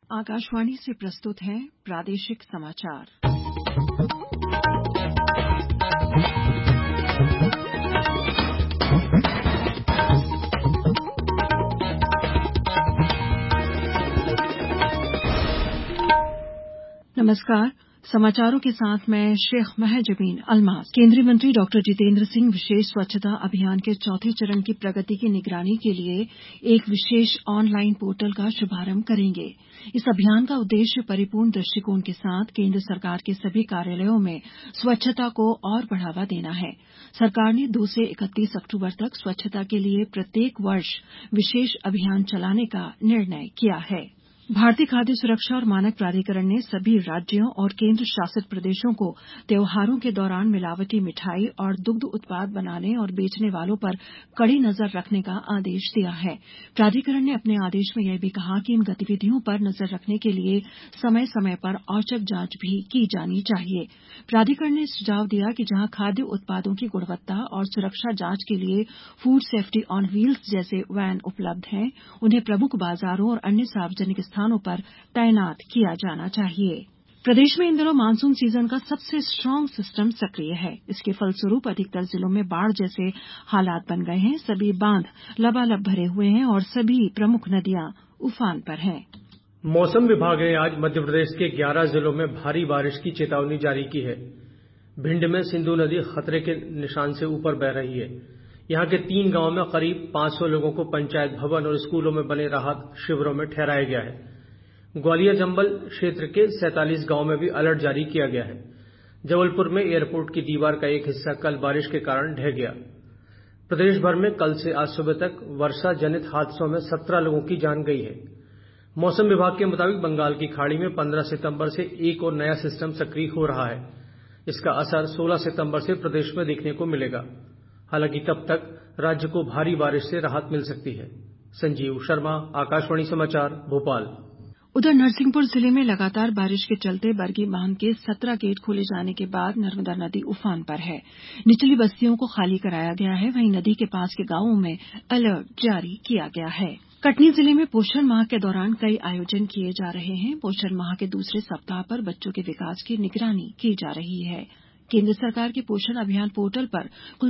आकाशवाणी से प्रस्तुत हैं प्रादेशिक समाचार। नमस्कार। समाचारों के साथ मैं शेख महजबीन अल्मास। केंद्रीय मंत्री डॉक्टर जितेंद्र सिंह विशेष स्वच्छता अभियान के चौथे चरण की प्रगति की निगरानी के लिए एक विशेष ऑनलाइन पोर्टल का शुभारंभ करेंगे। इस अभियान का उद्देश्य परिपूर्ण दृष्टिकोण के साथ केंद्र सरकार के सभी कार्यालयों में स्वच्छता को और बढ़ावा देना है। सरकार ने 2 से 31 अक्टूबर तक स्वच्छता के लिए प्रत्येक वर्ष विशेष अभियान चलाने का निर्णय किया है। भारतीय खाद्य सुरक्षा और मानक प्राधिकरण ने सभी राज्यों और केंद्र शासित प्रदेशों को त्योहारों के दौरान मिलावटी मिठाई और दुग्ध उत्पाद बनाने और बेचने वालों पर कड़ी नजर रखने का आदेश दिया है। प्राधिकरण ने अपने आदेश में यह भी कहा कि इन गतिविधियों पर नजर रखने के लिए समय समय पर औचक जांच भी की जानी चाहिए। प्राधिकरण ने सुझाव दिया कि जहां खाद्य उत्पादों की गुणवत्ता और सुरक्षा जांच के लिए फूड सेफ्टी ऑन व्हील्स जैसे वैन उपलब्ध हैं, उन्हें प्रमुख बाजारों और अन्य सार्वजनिक स्थानों पर तैनात किया जाना चाहिए। प्रदेश में इन दिनों मानसून सीजन का सबसे स्ट्रांग सिस्टम सक्रिय है। इसके फलस्वरूप अधिकतर जिलों में बाढ़ जैसे हालात बन गए हैं। सभी बांध लबालब भरे हुए हैं और सभी प्रमुख नदियां उफान पर हैं। मौसम विभाग ने आज मध्य प्रदेश के 11 जिलों में भारी बारिश की चेतावनी जारी की है। भिंड में सिंधु नदी खतरे के निशान से ऊपर बह रही है। यहां के 3 गांवों में करीब 500 लोगों को पंचायत भवन और स्कूलों में बने राहत शिविरों में ठहराया गया है। ग्वालियर चंबल क्षेत्र के 47 गांव में भी अलर्ट जारी किया गया है। जबलपुर में एयरपोर्ट की दीवार का एक हिस्सा कल बारिश के कारण ढह गया। प्रदेश भर में कल से आज सुबह तक वर्षा जनित हादसों में 17 लोगों की जान गई है। मौसम विभाग के मुताबिक बंगाल की खाड़ी में 15 सितंबर से एक और नया सिस्टम सक्रिय हो रहा है। इसका असर 16 सितंबर से प्रदेश में देखने को मिलेगा। हालांकि तब तक राज्य को भारी बारिश से राहत मिल सकती है। संजीव शर्मा, आकाशवाणी समाचार, भोपाल। उधर नरसिंहपुर जिले में लगातार बारिश के चलते बरगी बांध के 17 गेट खोले जाने के बाद नर्मदा नदी उफान पर है। निचली बस्तियों को खाली कराया गया है। वहीं नदी के पास के गांवों में अलर्ट जारी किया गया है। कटनी जिले में पोषण माह के दौरान कई आयोजन किए जा रहे हैं। पोषण माह के दूसरे सप्ताह पर बच्चों के विकास की निगरानी की जा रही है। केंद्र सरकार के पोषण अभियान पोर्टल पर कुल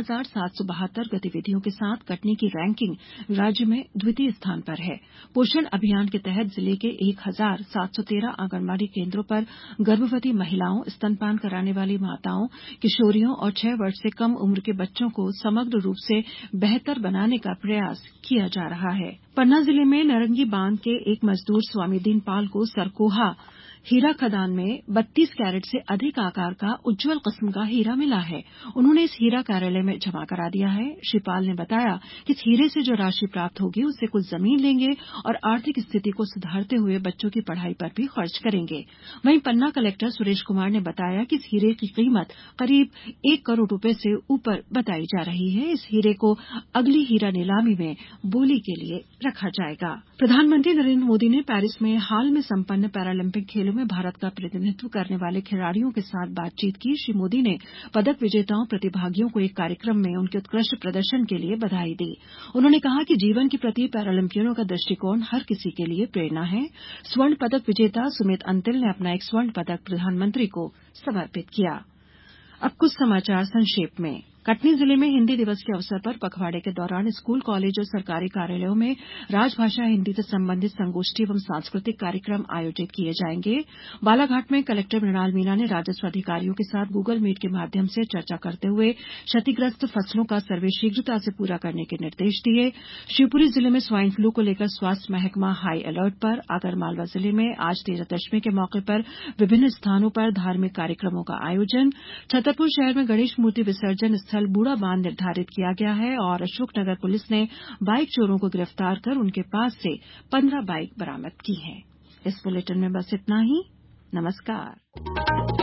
13,772 गतिविधियों के साथ कटनी की रैंकिंग राज्य में द्वितीय स्थान पर है। पोषण अभियान के तहत जिले के 1,713 आंगनबाड़ी केंद्रों पर गर्भवती महिलाओं, स्तनपान कराने वाली माताओं, किशोरियों और 6 वर्ष से कम उम्र के बच्चों को समग्र रूप से बेहतर बनाने का प्रयास किया जा रहा है। पन्ना जिले में नरंगी बांध के एक मजदूर स्वामी दीनपाल को सरकोहा हीरा खदान में 32 कैरेट से अधिक आकार का उज्जवल किस्म का हीरा मिला है। उन्होंने इस हीरा कार्यालय में जमा करा दिया है। श्री पाल ने बताया कि इस हीरे से जो राशि प्राप्त होगी उससे कुछ जमीन लेंगे और आर्थिक स्थिति को सुधारते हुए बच्चों की पढ़ाई पर भी खर्च करेंगे। वहीं पन्ना कलेक्टर सुरेश कुमार ने बताया कि इस हीरे की कीमत करीब 1 करोड़ रुपए से ऊपर बताई जा रही है। इस हीरे को अगली हीरा नीलामी में बोली के लिए रखा जाएगा। प्रधानमंत्री नरेंद्र मोदी ने पेरिस में हाल में संपन्न पैरालंपिक खेलों में भारत का प्रतिनिधित्व करने वाले खिलाड़ियों के साथ बातचीत की। श्री मोदी ने पदक विजेताओं प्रतिभागियों को एक कार्यक्रम में उनके उत्कृष्ट प्रदर्शन के लिए बधाई दी। उन्होंने कहा कि जीवन के प्रति पैरालंपियनों का दृष्टिकोण हर किसी के लिए प्रेरणा है। स्वर्ण पदक विजेता सुमित अंतिल ने अपना एक स्वर्ण पदक प्रधानमंत्री को समर्पित किया। अब कुछ समाचार संक्षेप में। कटनी जिले में हिन्दी दिवस के अवसर पर पखवाड़े के दौरान स्कूल, कॉलेज और सरकारी कार्यालयों में राजभाषा हिन्दी से संबंधित संगोष्ठी एवं सांस्कृतिक कार्यक्रम आयोजित किए जाएंगे। बालाघाट में कलेक्टर मृणाल मीणा ने राजस्व अधिकारियों के साथ गूगल मीट के माध्यम से चर्चा करते हुए क्षतिग्रस्त फसलों का सर्वे शीघ्रता से पूरा करने के निर्देश दिए। शिवपुरी जिले में स्वाइन फ्लू को लेकर स्वास्थ्य महकमा हाई अलर्ट पर। आगरमालवा जिले में आज तेजादशमी के मौके पर विभिन्न स्थानों पर धार्मिक कार्यक्रमों का आयोजन। छतरपुर शहर में गणेश मूर्ति विसर्जन स्थल बूढ़ा बांध निर्धारित किया गया है और अशोकनगर पुलिस ने बाइक चोरों को गिरफ्तार कर उनके पास से 15 बाइक बरामद की हैं। इस बुलेटिन में बस इतना ही। नमस्कार।